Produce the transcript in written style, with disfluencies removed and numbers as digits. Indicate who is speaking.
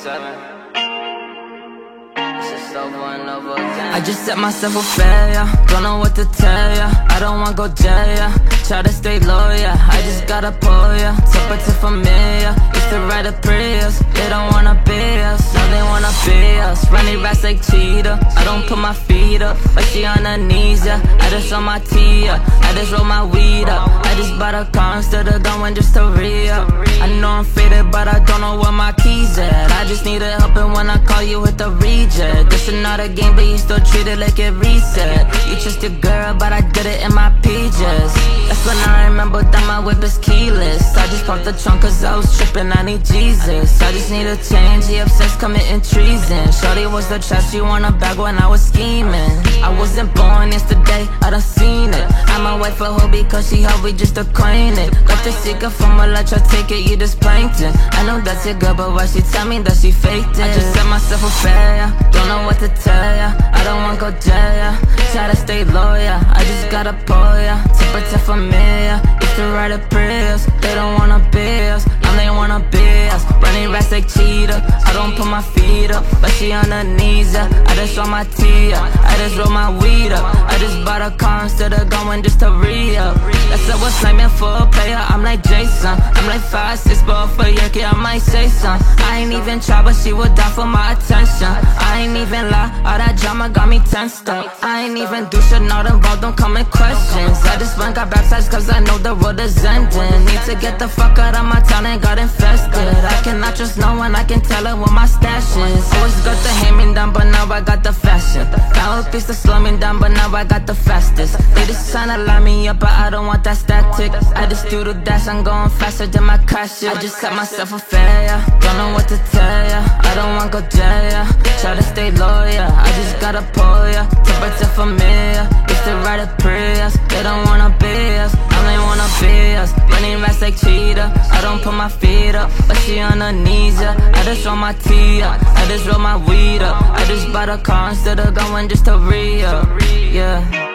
Speaker 1: 7.
Speaker 2: I just set myself a failure, don't know what to tell ya. I don't wanna go jail, yeah. Try to stay loyal, I just gotta pull ya. Separate to familiar, used to ride a Prius. They don't wanna be us, now they wanna be us. Running rats like cheetah, I don't put my feet up, but she on her knees, yeah. I just roll my tea up, I just roll my weed up. I just bought a car instead of going just to re-up. I know I'm faded, but I don't know where my keys at. I just need help, and when I call you with the reject. This is not a game, but you still treat it like it reset. You trust your girl, but I did it in my PJs. That's when I remember that my whip is keyless. I just popped the trunk cause I was tripping, I need Jesus. I just need a change, he obsessed committing treason. Shorty was the trap, she want a bag when I was scheming. I wasn't born yesterday, I done seen it. I'm a wife for her because she helped me just acquainted. Got the secret from her, let you take it, you just plankton. I know that's your girl, but why she tell me that she faked it? I just set myself a failure, don't know what to tell ya. I don't wanna go jail, yeah. Try to stay loyal, I just gotta pull ya. Temper to familiar, used to ride a Prius. They don't wanna be us, now they wanna be us. Running rats like cheetah, I don't put my feet up, but she on her knees, yeah. I just roll my tea up, I just roll my weed up. I just bought a car instead of going just to re-up. That's a what's like me for a player, I'm like Jason. I'm like 5'6", but for your kid I might say some. I ain't even try, but she would die for my attention. I ain't even lie, all that drama got me tensed up. I ain't even do shit, not involved, don't come in questions. I just went got baptized cause I know the road is ending. Need to get the fuck out of my town and got infested. I cannot trust no one, I can tell her what my stash is. Always got the hand me down, but now I got the fashion. Now a piece to slow me down, but now I got the fastest. They just tryna line me up, but I don't want that static. I just do the dash, I'm going faster than my cash shit. I just set myself a failure, don't know what to tell ya. I don't wanna go jail, yeah. Try to stay loyal, I just gotta pull ya. Temper to familiar, used to ride a Prius. They don't wanna be us, now they wanna be us. Running rats like cheetah, I don't put my feet up, but she on her knees, yeah. I just roll my tea up, I just roll my weed up. I just bought a car instead of going just to re-up, yeah.